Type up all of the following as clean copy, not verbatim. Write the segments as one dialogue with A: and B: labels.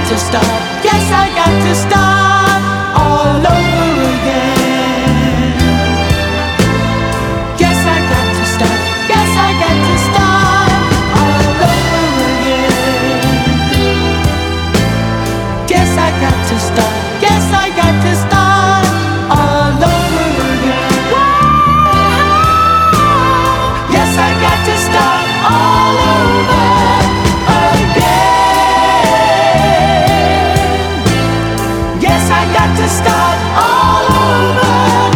A: to start. Yes, I got to start all over again. Yes, I got to start. Yes, I got to start all over again. Yes, I got to start. Yes, I got to start all over again. Yes, I got to start all over again. Yes, I got to start all over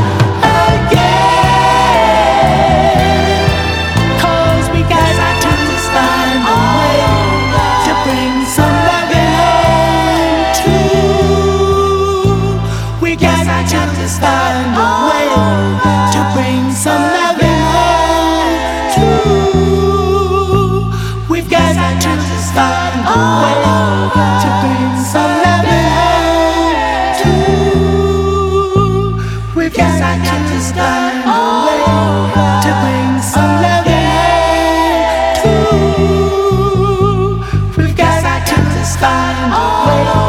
A: again. 'Cause we got to find a way to bring some loving home too. We got to find a way to bring some loving home too. We've got to find a way to bring some loving home too. We've got to find a way to bring some loving home too. We've got to find a way.